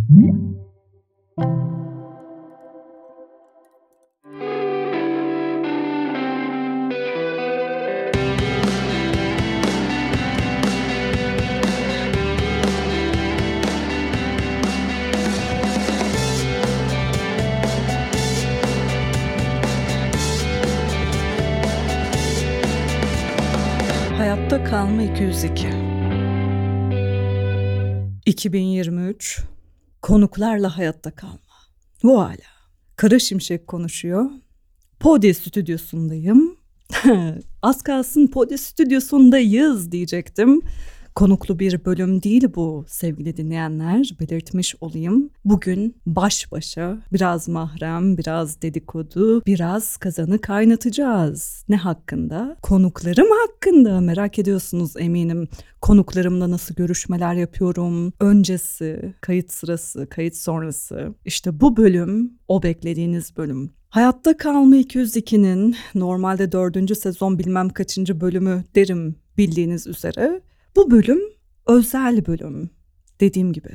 Hayatta kalma 202. 2023. Konuklarla hayatta kalma. Voila. Kara Şimşek konuşuyor. Podi stüdyosundayım. Az kalsın Podi stüdyosundayız diyecektim. Konuklu bir bölüm değil bu sevgili dinleyenler, belirtmiş olayım. Bugün baş başa biraz mahrem, biraz dedikodu, biraz kazanı kaynatacağız. Ne hakkında? Konuklarım hakkında. Merak ediyorsunuz eminim. Konuklarımla nasıl görüşmeler yapıyorum? Öncesi, kayıt sırası, kayıt sonrası. İşte bu bölüm o beklediğiniz bölüm. Hayatta Kalma 202'nin normalde 4. sezon bilmem kaçıncı bölümü derim bildiğiniz üzere. Bu bölüm özel bölüm. Dediğim gibi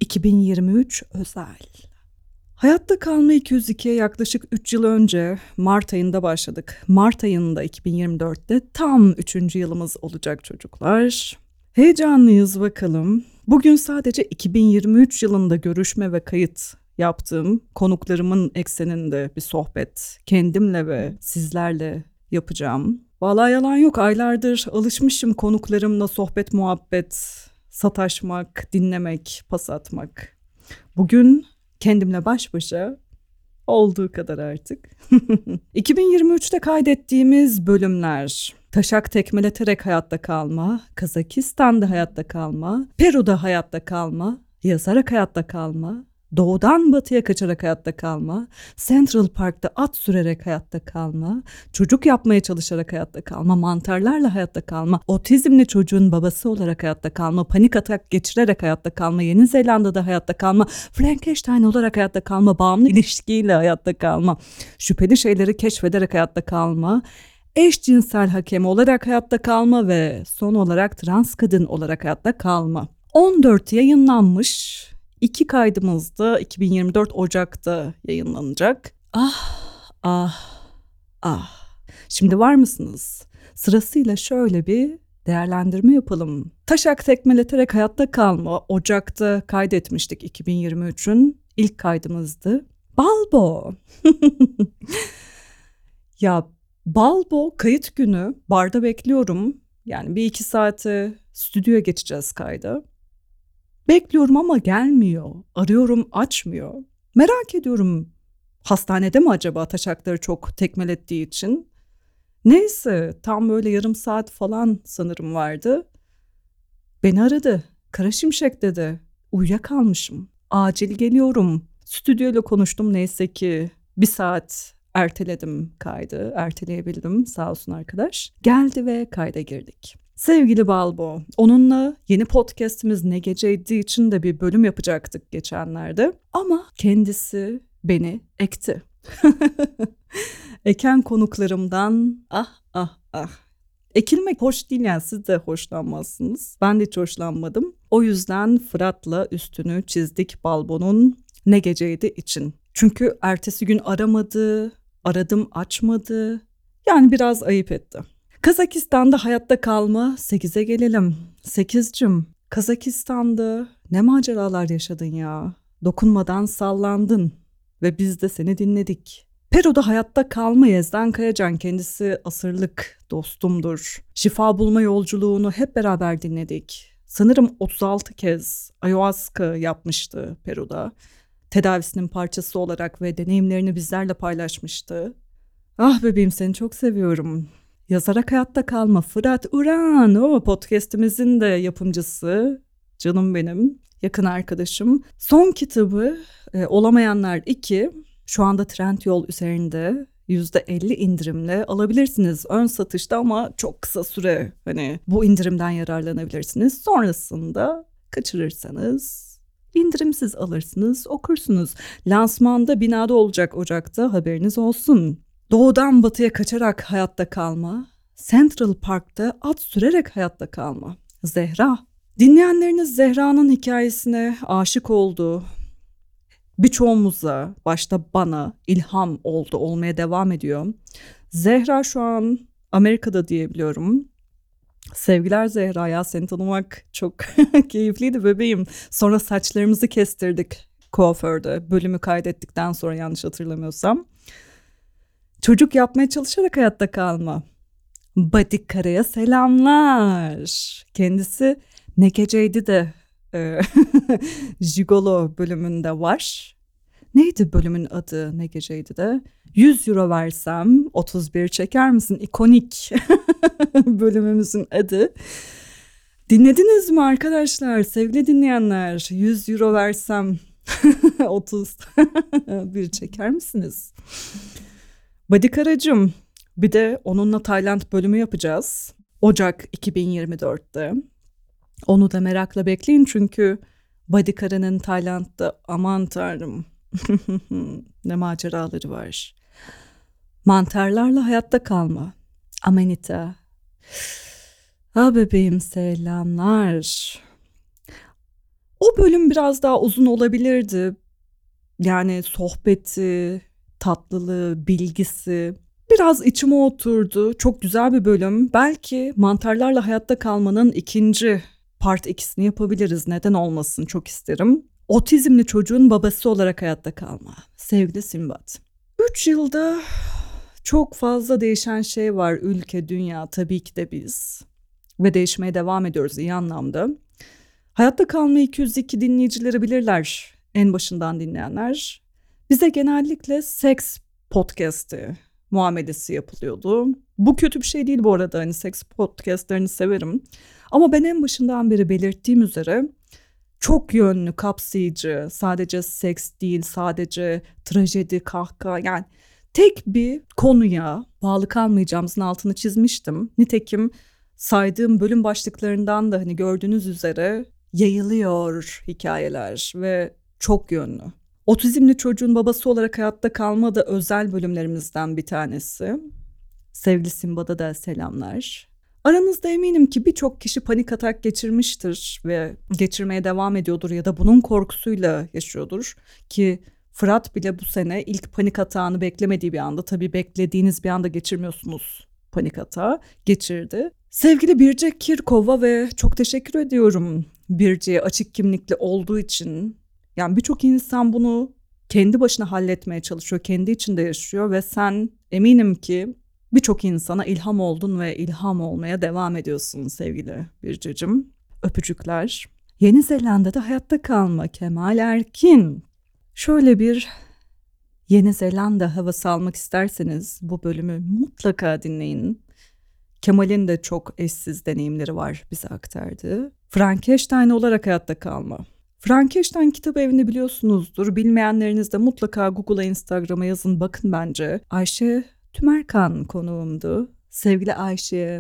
2023 özel. Hayatta Kalma 202'ye yaklaşık 3 yıl önce Mart ayında başladık. Mart ayında 2024'te tam 3. yılımız olacak çocuklar. Heyecanlıyız bakalım. Bugün sadece 2023 yılında görüşme ve kayıt yaptığım konuklarımın ekseninde bir sohbet kendimle ve sizlerle yapacağım. Vallahi yalan yok, aylardır alışmışım konuklarımla sohbet muhabbet, sataşmak, dinlemek, pas atmak. Bugün kendimle baş başa olduğu kadar artık. 2023'te kaydettiğimiz bölümler: taşak tekmeleterek hayatta kalma, Kazakistan'da hayatta kalma, Peru'da hayatta kalma, yazarak hayatta kalma, doğudan batıya kaçarak hayatta kalma, Central Park'ta at sürerek hayatta kalma, çocuk yapmaya çalışarak hayatta kalma, mantarlarla hayatta kalma, otizmli çocuğun babası olarak hayatta kalma, panik atak geçirerek hayatta kalma, Yeni Zelanda'da hayatta kalma, Frankenstein olarak hayatta kalma, bağımlı ilişkiyle hayatta kalma, şüpheli şeyleri keşfederek hayatta kalma, eşcinsel hakem olarak hayatta kalma ve son olarak trans kadın olarak hayatta kalma. 14 yayınlanmış. 2 kaydımız da 2024 Ocak'ta yayınlanacak. Şimdi var mısınız? Sırasıyla şöyle bir değerlendirme yapalım. Taşak tekmeleterek hayatta kalma Ocak'ta kaydetmiştik, 2023'ün ilk kaydımızdı. Balbo. Ya Balbo kayıt günü barda bekliyorum. Yani 1-2 saate stüdyoya geçeceğiz kayda. Bekliyorum ama gelmiyor. Arıyorum, açmıyor. Merak ediyorum, hastanede mi acaba taşakları çok tekmelettiği için? Neyse, tam böyle yarım saat falan sanırım vardı. Beni aradı. Kara Şimşek dedi. Uyuyakalmışım. Acil geliyorum. Stüdyoyla konuştum, neyse ki 1 saat erteledim kaydı. Erteleyebildim, sağ olsun arkadaş. Geldi ve kayda girdik. Sevgili Balbo, onunla yeni podcastimiz Ne Geceydi için de bir bölüm yapacaktık geçenlerde. Ama kendisi beni ekti. Eken konuklarımdan Ekilmek hoş değil, yani siz de hoşlanmazsınız. Ben de hiç hoşlanmadım. O yüzden Fırat'la üstünü çizdik Balbo'nun Ne Geceydi için. Çünkü ertesi gün aramadı, aradım açmadı. Yani biraz ayıp etti. Kazakistan'da hayatta kalma 8'e gelelim. 8'cim, Kazakistan'da ne maceralar yaşadın ya. Dokunmadan sallandın ve biz de seni dinledik. Peru'da hayatta kalma Yezden Kayacan, kendisi asırlık dostumdur. Şifa bulma yolculuğunu hep beraber dinledik. Sanırım 36 kez ayahuasca yapmıştı Peru'da. Tedavisinin parçası olarak ve deneyimlerini bizlerle paylaşmıştı. Ah bebeğim, seni çok seviyorum. Yazarak hayatta kalma Fırat Uran, o podcastimizin de yapımcısı, canım benim, yakın arkadaşım. Son kitabı Olamayanlar 2 şu anda Trendyol üzerinde %50 indirimle alabilirsiniz. Ön satışta ama çok kısa süre bu indirimden yararlanabilirsiniz. Sonrasında kaçırırsanız indirimsiz alırsınız, okursunuz. Lansmanda binada olacak Ocak'ta, haberiniz olsun. Doğudan batıya kaçarak hayatta kalma, Central Park'ta at sürerek hayatta kalma. Zehra. Dinleyenleriniz Zehra'nın hikayesine aşık oldu. birçoğumuza, başta bana ilham oldu, olmaya devam ediyor. Zehra şu an Amerika'da diyebiliyorum. Sevgiler Zehra, ya seni tanımak çok keyifliydi bebeğim. Sonra saçlarımızı kestirdik kuaförde, bölümü kaydettikten sonra, yanlış hatırlamıyorsam. Çocuk yapmaya çalışarak hayatta kalma. Badikara'ya selamlar. Kendisi Ne Geceydi de Jigolo bölümünde var. Neydi bölümün adı, Ne Geceydi de? 100 euro versem 31 çeker misin? İkonik bölümümüzün adı. Dinlediniz mi arkadaşlar, sevgili dinleyenler? 100 euro versem 31 çeker misiniz? Badikaracığım, bir de onunla Tayland bölümü yapacağız. Ocak 2024'te. Onu da merakla bekleyin çünkü Badikara'nın Tayland'da, aman tanrım ne maceraları var. Mantarlarla hayatta kalma. Amanita. Ha bebeğim, selamlar. O bölüm biraz daha uzun olabilirdi. Yani sohbeti, tatlılığı, bilgisi biraz içime oturdu. Çok güzel bir bölüm. Belki mantarlarla hayatta kalmanın ikinci part 2'sini yapabiliriz. Neden olmasın, çok isterim. Otizmli çocuğun babası olarak hayatta kalma. Sevgili Simbat. 3 yılda çok fazla değişen şey var. Ülke, dünya, tabii ki de biz. Ve değişmeye devam ediyoruz iyi anlamda. Hayatta Kalma 202 dinleyicileri bilirler. En başından dinleyenler. Bize genellikle seks podcast'i muamelesi yapılıyordu. Bu kötü bir şey değil bu arada. Hani seks podcast'lerini severim. Ama ben en başından beri belirttiğim üzere çok yönlü, kapsayıcı, sadece seks değil, sadece trajedi, kahkaha, yani tek bir konuya bağlı kalmayacağımızın altını çizmiştim. Nitekim saydığım bölüm başlıklarından da hani gördüğünüz üzere yayılıyor hikayeler ve çok yönlü. Otizmli çocuğun babası olarak hayatta kalma da özel bölümlerimizden bir tanesi. Sevgili Simba'da da selamlar. Aranızda eminim ki birçok kişi panik atak geçirmiştir ve geçirmeye devam ediyordur ya da bunun korkusuyla yaşıyordur. Ki Fırat bile bu sene ilk panik atağını beklemediği bir anda, tabii beklediğiniz bir anda geçirmiyorsunuz panik atağı, geçirdi. Sevgili Birce Kirkova ve çok teşekkür ediyorum Birce'ye açık kimlikli olduğu için. Yani birçok insan bunu kendi başına halletmeye çalışıyor, kendi içinde yaşıyor ve sen eminim ki birçok insana ilham oldun ve ilham olmaya devam ediyorsun sevgili Birceciğim. Öpücükler. Yeni Zelanda'da hayatta kalma, Kemal Erkin. Şöyle bir Yeni Zelanda havası almak isterseniz bu bölümü mutlaka dinleyin. Kemal'in de çok eşsiz deneyimleri var bize aktardığı. Frankenstein olarak hayatta kalma. Frankenstein kitap evini biliyorsunuzdur. Bilmeyenleriniz de mutlaka Google'a, Instagram'a yazın, bakın bence. Ayşe Tümerkan konuğumdu. Sevgili Ayşe,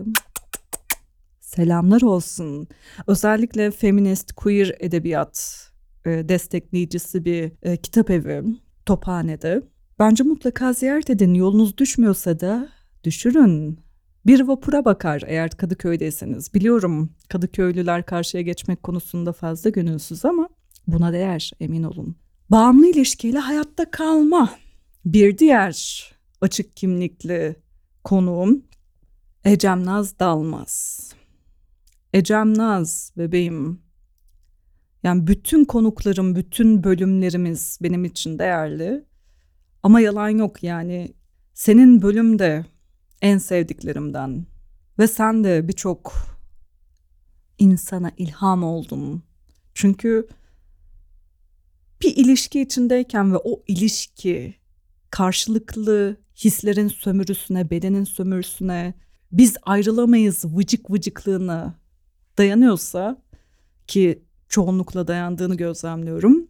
selamlar olsun. Özellikle feminist, queer edebiyat destekleyicisi bir kitap evi Tophane'de. Bence mutlaka ziyaret edin. Yolunuz düşmüyorsa da düşürün. Bir vapura bakar eğer Kadıköy'deyseniz. Biliyorum Kadıköylüler karşıya geçmek konusunda fazla gönülsüz ama buna değer, emin olun. Bağımlı ilişkiyle hayatta kalma. Bir diğer açık kimlikli konuğum Ecem Naz Dalmaz. Ecem Naz bebeğim. Yani bütün konuklarım, bütün bölümlerimiz benim için değerli. Ama yalan yok, yani senin bölüm de en sevdiklerimden ve sen de birçok insana ilham oldun. Çünkü bir ilişki içindeyken ve o ilişki karşılıklı hislerin sömürüsüne, bedenin sömürüsüne, biz ayrılamayız vıcık vıcıklığına dayanıyorsa, ki çoğunlukla dayandığını gözlemliyorum.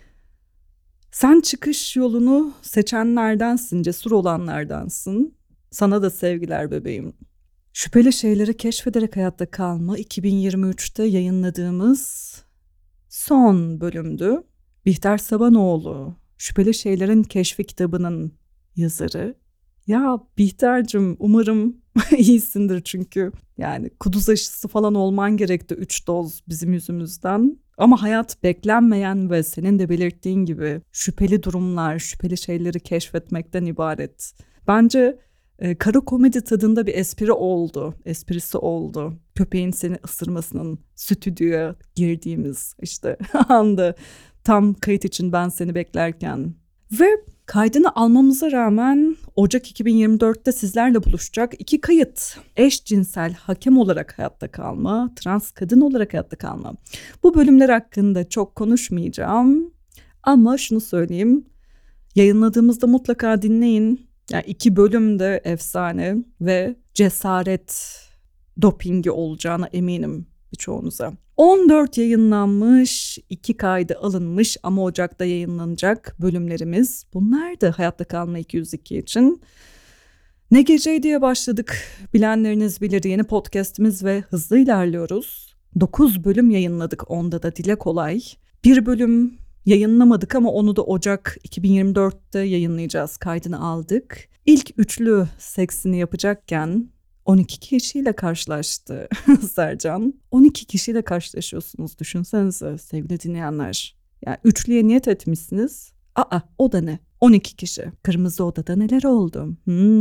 Sen çıkış yolunu seçenlerdensin, cesur olanlardansın. Sana da sevgiler bebeğim. Şüpheli Şeyleri Keşfederek Hayatta Kalma 2023'te yayınladığımız son bölümdü. Bihter Sabanoğlu, Şüpheli Şeylerin Keşfi kitabının yazarı. Ya Bihter'cim, umarım iyisindir çünkü Yani kuduz aşısı falan olman gerekti 3 doz bizim yüzümüzden. Ama hayat beklenmeyen ve senin de belirttiğin gibi şüpheli durumlar, şüpheli şeyleri keşfetmekten ibaret. Bence kara komedi tadında bir esprisi oldu. Köpeğin seni ısırmasının stüdyoya girdiğimiz işte anda tam kayıt için ben seni beklerken. Ve kaydını almamıza rağmen Ocak 2024'te sizlerle buluşacak 2 kayıt. Eşcinsel hakem olarak hayatta kalma, trans kadın olarak hayatta kalma. Bu bölümler hakkında çok konuşmayacağım ama şunu söyleyeyim. Yayınladığımızda mutlaka dinleyin. Yani 2 bölüm de efsane ve cesaret dopingi olacağına eminim birçoğunuza. 14 yayınlanmış, 2 kaydı alınmış ama Ocak'ta yayınlanacak bölümlerimiz. Bunlar da Hayatta Kalma 202 için. Ne geceydi diye başladık. Bilenleriniz bilir, yeni podcastimiz ve hızlı ilerliyoruz. 9 bölüm yayınladık, onda da dile kolay. 1 bölüm yayınlamadık ama onu da Ocak 2024'te yayınlayacağız. Kaydını aldık. İlk üçlü seksini yapacakken 12 kişiyle karşılaştı Sercan. 12 kişiyle karşılaşıyorsunuz, düşünsenize sevgili dinleyenler. Yani üçlüye niyet etmişsiniz. O da ne? 12 kişi. Kırmızı Oda'da neler oldu?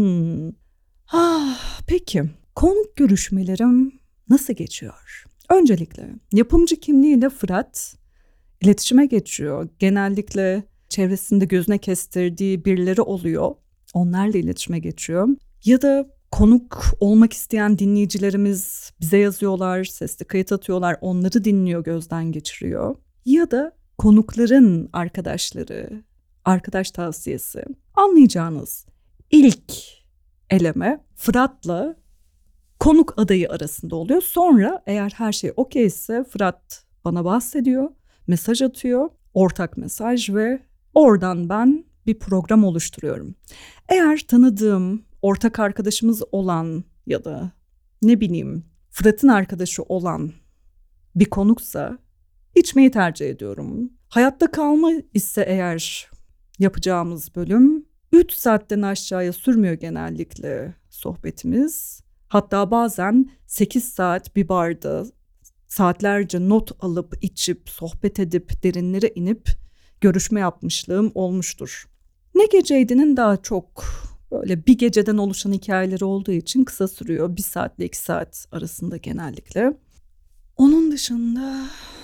Peki konuk görüşmelerim nasıl geçiyor? Öncelikle yapımcı kimliğiyle Fırat iletişime geçiyor. Genellikle çevresinde gözüne kestirdiği birileri oluyor. Onlarla iletişime geçiyor. Ya da konuk olmak isteyen dinleyicilerimiz bize yazıyorlar, sesli kayıt atıyorlar, onları dinliyor, gözden geçiriyor. Ya da konukların arkadaşları, arkadaş tavsiyesi. Anlayacağınız ilk eleme Fırat'la konuk adayı arasında oluyor. Sonra eğer her şey okeyse Fırat bana bahsediyor, mesaj atıyor, ortak mesaj ve oradan ben bir program oluşturuyorum. Eğer tanıdığım ortak arkadaşımız olan ya da ne bileyim Fırat'ın arkadaşı olan bir konuksa içmeyi tercih ediyorum. Hayatta kalma ise eğer yapacağımız bölüm 3 saatten aşağıya sürmüyor genellikle sohbetimiz. Hatta bazen 8 saat bir barda saatlerce not alıp içip sohbet edip derinlere inip görüşme yapmışlığım olmuştur. Ne geceydi'nin daha çok böyle bir geceden oluşan hikayeleri olduğu için kısa sürüyor. 1 saatle 2 saat arasında genellikle. Onun dışında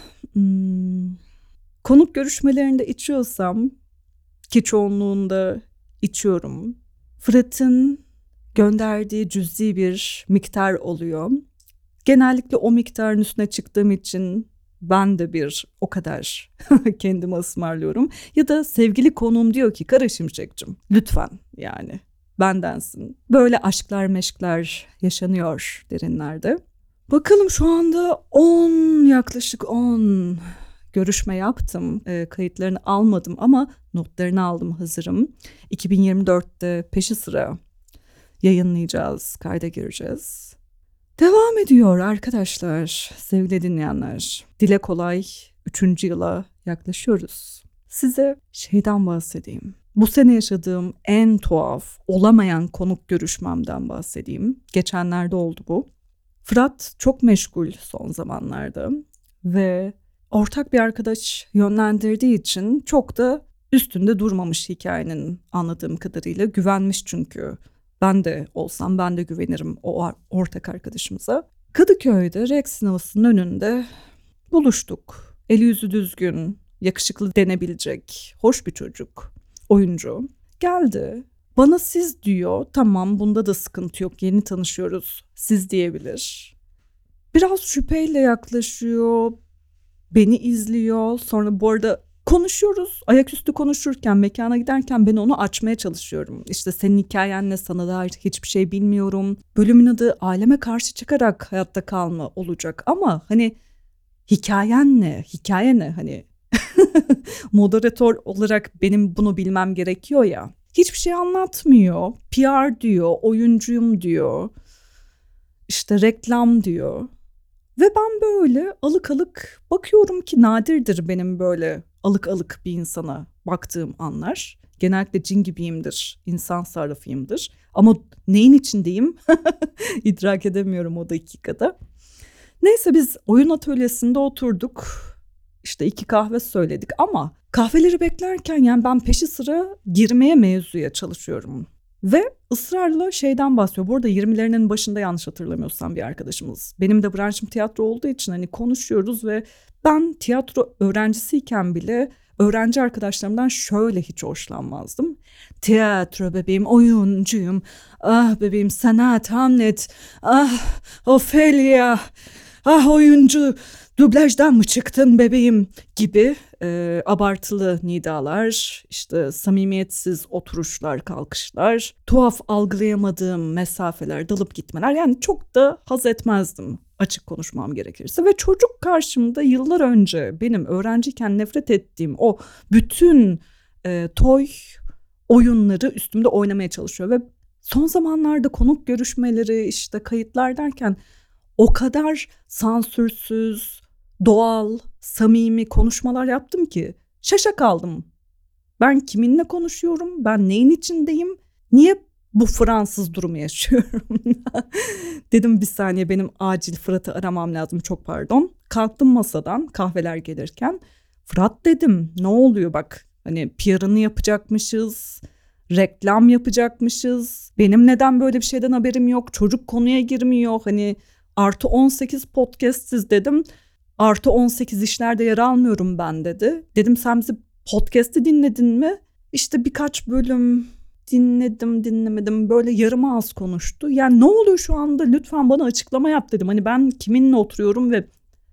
konuk görüşmelerinde içiyorsam, ki çoğunluğunda içiyorum, Fırat'ın gönderdiği cüzi bir miktar oluyor. Genellikle o miktarın üstüne çıktığım için ben de bir o kadar kendime ısmarlıyorum. Ya da sevgili konuğum diyor ki Kara Şimşek'cim lütfen yani bendensin. Böyle aşklar meşkler yaşanıyor derinlerde. Bakalım şu anda yaklaşık 10 görüşme yaptım. Kayıtlarını almadım ama notlarını aldım, hazırım. 2024'te peşi sıra yayınlayacağız, kayda gireceğiz. Devam ediyor arkadaşlar, sevgili dinleyenler. Dile kolay 3. yıla yaklaşıyoruz. Size şeyden bahsedeyim. Bu sene yaşadığım en tuhaf, olamayan konuk görüşmemden bahsedeyim. Geçenlerde oldu bu. Fırat çok meşgul son zamanlarda ve ortak bir arkadaş yönlendirdiği için çok da üstünde durmamış hikayenin, anladığım kadarıyla. Güvenmiş çünkü. Ben de olsam ben de güvenirim o ortak arkadaşımıza. Kadıköy'de Rex sinemasının önünde buluştuk. Eli yüzü düzgün, yakışıklı denebilecek, hoş bir çocuk, oyuncu. Geldi, bana siz diyor, tamam bunda da sıkıntı yok, yeni tanışıyoruz, siz diyebilir. Biraz şüpheyle yaklaşıyor, beni izliyor. Sonra bu arada konuşuyoruz. Ayaküstü konuşurken, mekana giderken ben onu açmaya çalışıyorum. İşte senin hikayen ne, sana dair hiçbir şey bilmiyorum. Bölümün adı Aleme Karşı Çıkarak Hayatta Kalma olacak ama hani hikayen ne? Hikaye ne? Hani moderatör olarak benim bunu bilmem gerekiyor ya. Hiçbir şey anlatmıyor. PR diyor, oyuncuyum diyor. İşte reklam diyor. Ve ben böyle alık alık bakıyorum ki nadirdir benim böyle alık alık bir insana baktığım anlar. Genellikle cin gibiyimdir, insan sarrafıyımdır. Ama neyin içindeyim idrak edemiyorum o dakikada. Neyse biz oyun atölyesinde oturduk. İşte 2 kahve söyledik ama kahveleri beklerken yani ben peşi sıra girmeye mevzuya çalışıyorum. Ve ısrarla şeyden bahsediyor. Bu arada 20'lerinin başında yanlış hatırlamıyorsam bir arkadaşımız. Benim de branşım tiyatro olduğu için hani konuşuyoruz ve ben tiyatro öğrencisiyken bile öğrenci arkadaşlarımdan şöyle hiç hoşlanmazdım. Tiyatro bebeğim, oyuncuyum. Ah bebeğim sanat, Hamlet. Ah Ophelia. Ah oyuncu, dublajdan mı çıktın bebeğim gibi abartılı nidalar, işte samimiyetsiz oturuşlar, kalkışlar, tuhaf algılayamadığım mesafeler, dalıp gitmeler. Yani çok da haz etmezdim açık konuşmam gerekirse. Ve çocuk karşımda yıllar önce benim öğrenciyken nefret ettiğim o bütün toy oyunları üstümde oynamaya çalışıyor. Ve son zamanlarda konuk görüşmeleri, işte kayıtlar derken o kadar sansürsüz, doğal, samimi konuşmalar yaptım ki şaşa kaldım. Ben kiminle konuşuyorum? Ben neyin içindeyim? Niye bu Fransız durumu yaşıyorum? Dedim bir saniye benim acil Fırat'ı aramam lazım, çok pardon. Kalktım masadan kahveler gelirken. Fırat dedim, ne oluyor bak, hani PR'ını yapacakmışız, reklam yapacakmışız. Benim neden böyle bir şeyden haberim yok? Çocuk konuya girmiyor. Hani artı 18 podcastsiz dedim. Artı 18 işlerde yer almıyorum ben dedi. Dedim sen bizi podcast'i dinledin mi? İşte birkaç bölüm dinlemedim. Böyle yarım ağız konuştu. Yani ne oluyor şu anda, lütfen bana açıklama yap dedim. Hani ben kiminle oturuyorum ve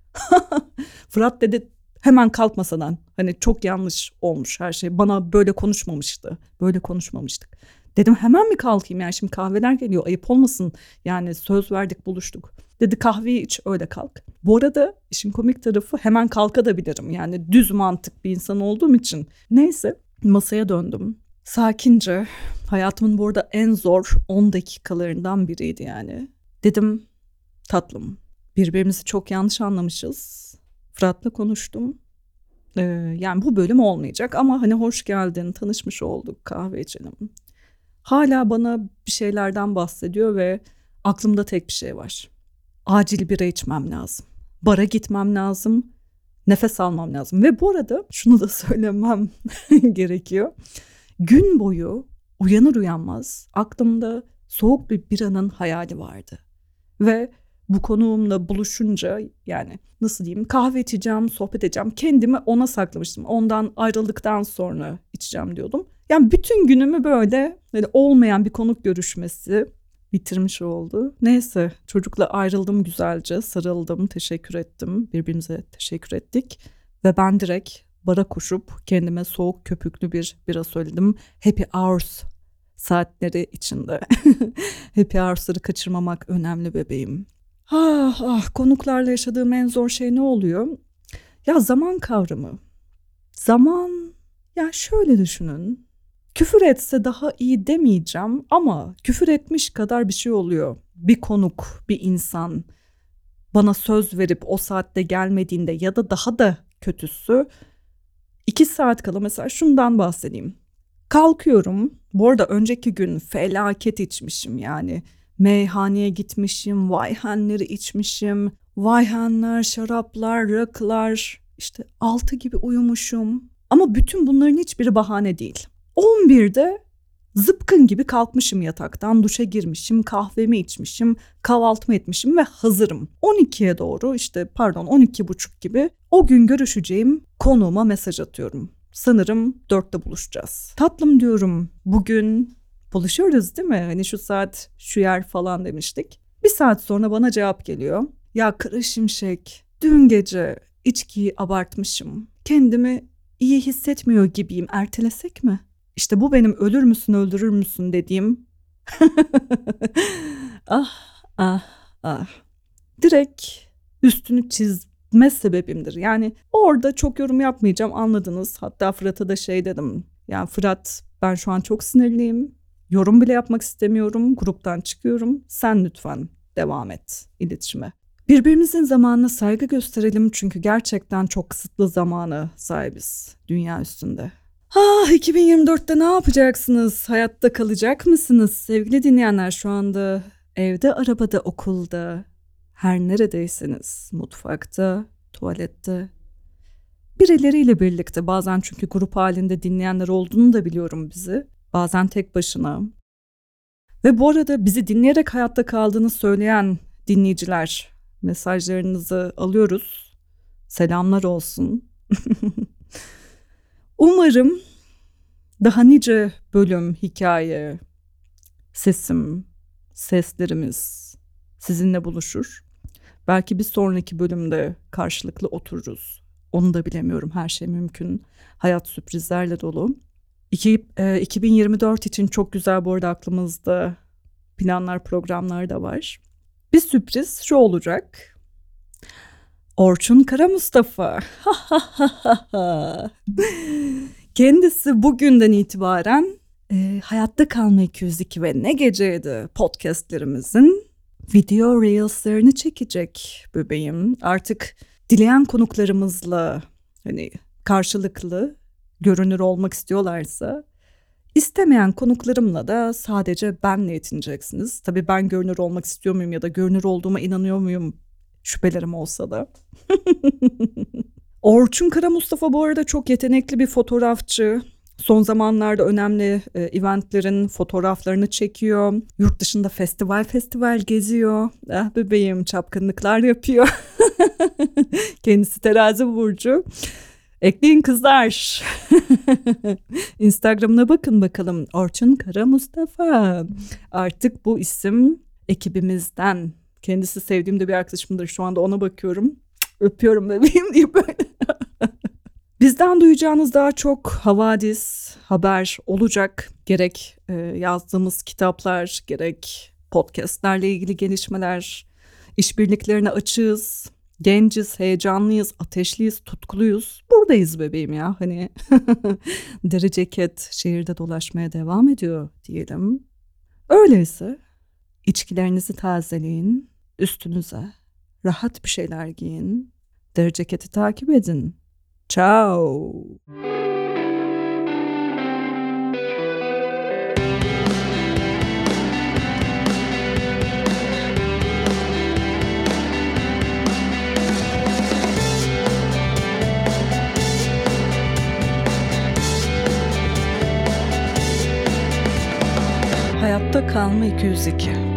Fırat dedi hemen kalk masadan. Hani çok yanlış olmuş her şey. Bana böyle konuşmamıştı. Böyle konuşmamıştık. Dedim hemen mi kalkayım, yani şimdi kahveler geliyor, ayıp olmasın. Yani söz verdik, buluştuk. Dedi kahveyi iç öyle kalk. Bu arada işin komik tarafı hemen kalkabilirim. Yani düz mantık bir insan olduğum için. Neyse masaya döndüm. Sakince, hayatımın bu arada en zor 10 dakikalarından biriydi yani. Dedim tatlım, birbirimizi çok yanlış anlamışız. Fırat'la konuştum. Yani bu bölüm olmayacak ama hani hoş geldin, tanışmış olduk, kahve içelim. Hala bana bir şeylerden bahsediyor ve aklımda tek bir şey var. Acil bira içmem lazım. Bara gitmem lazım. Nefes almam lazım. Ve bu arada şunu da söylemem gerekiyor. Gün boyu uyanır uyanmaz aklımda soğuk bir biranın hayali vardı. Ve bu konuğumla buluşunca, yani nasıl diyeyim, kahve içeceğim, sohbet edeceğim. Kendimi ona saklamıştım. Ondan ayrıldıktan sonra içeceğim diyordum. Yani bütün günümü böyle olmayan bir konuk görüşmesi bitirmiş oldu. Neyse çocukla ayrıldım güzelce, sarıldım, teşekkür ettim. Birbirimize teşekkür ettik. Ve ben direkt bara koşup kendime soğuk köpüklü bir bira söyledim. Happy Hours saatleri içinde. Happy Hours'ları kaçırmamak önemli bebeğim. Konuklarla yaşadığım en zor şey ne oluyor? Ya zaman kavramı. Zaman, ya şöyle düşünün. Küfür etse daha iyi demeyeceğim ama küfür etmiş kadar bir şey oluyor. Bir konuk, bir insan bana söz verip o saatte gelmediğinde ya da daha da kötüsü 2 saat kala mesela şundan bahsedeyim. Kalkıyorum. Bu arada önceki gün felaket içmişim yani. Meyhaneye gitmişim, vayhenleri içmişim. Vayhenler, şaraplar, rakılar. İşte 6 gibi uyumuşum. Ama bütün bunların hiçbiri bahane değil. 11'de zıpkın gibi kalkmışım yataktan, duşa girmişim, kahvemi içmişim, kahvaltımı etmişim ve hazırım. 12'ye doğru 12.30 gibi o gün görüşeceğim konuğuma mesaj atıyorum. Sanırım 4'te buluşacağız. Tatlım diyorum, bugün buluşuyoruz değil mi? Hani şu saat şu yer falan demiştik. 1 saat sonra bana cevap geliyor. Ya Kara Şimşek, dün gece içkiyi abartmışım. Kendimi iyi hissetmiyor gibiyim, ertelesek mi? İşte bu benim ölür müsün öldürür müsün dediğim. ah. Direkt üstünü çizme sebebimdir. Yani orada çok yorum yapmayacağım, anladınız. Hatta Fırat'a da dedim. Yani Fırat, ben şu an çok sinirliyim. Yorum bile yapmak istemiyorum. Gruptan çıkıyorum. Sen lütfen devam et iletişime. Birbirimizin zamanına saygı gösterelim çünkü gerçekten çok kısıtlı zamana sahibiz dünya üstünde. Ah, 2024'te ne yapacaksınız? Hayatta kalacak mısınız? Sevgili dinleyenler, şu anda evde, arabada, okulda, her neredeyseniz, mutfakta, tuvalette, birileriyle birlikte, bazen çünkü grup halinde dinleyenler olduğunu da biliyorum bizi. Bazen tek başına. Ve bu arada bizi dinleyerek hayatta kaldığını söyleyen dinleyiciler, mesajlarınızı alıyoruz. Selamlar olsun. Umarım daha nice bölüm, hikaye, seslerimiz sizinle buluşur. Belki bir sonraki bölümde karşılıklı otururuz. Onu da bilemiyorum. Her şey mümkün. Hayat sürprizlerle dolu. 2024 için çok güzel, bu arada aklımızda planlar, programlar da var. Bir sürpriz şu olacak. Orçun Karamustafa. Kendisi bugünden itibaren Hayatta Kalma 202 ve Ne Geceydi podcastlerimizin video reels'lerini çekecek bebeğim. Artık dileyen konuklarımızla karşılıklı görünür olmak istiyorlarsa, istemeyen konuklarımla da sadece benle yetineceksiniz. Tabii ben görünür olmak istiyor muyum ya da görünür olduğuma inanıyor muyum, şüphelerim olsa da. Orçun Karamustafa bu arada çok yetenekli bir fotoğrafçı. Son zamanlarda önemli eventlerin fotoğraflarını çekiyor. Yurt dışında festival geziyor. Ah bebeğim, çapkınlıklar yapıyor. Kendisi terazi burcu. Ekleyin kızlar. Instagram'ına bakın bakalım. Orçun Karamustafa. Artık bu isim ekibimizden. Kendisi sevdiğim de bir arkadaşımdır. Şu anda ona bakıyorum. Öpüyorum bebeğim diye böyle. Bizden duyacağınız daha çok havadis, haber olacak. Gerek yazdığımız kitaplar, gerek podcastlerle ilgili gelişmeler, işbirliklerine açığız. Genciz, heyecanlıyız, ateşliyiz, tutkuluyuz. Buradayız bebeğim ya. Deri ceket şehirde dolaşmaya devam ediyor diyelim. Öyleyse içkilerinizi tazeleyin, üstünüze rahat bir şeyler giyin, deri ceketi takip edin. Ciao. Hayatta Kalma 202.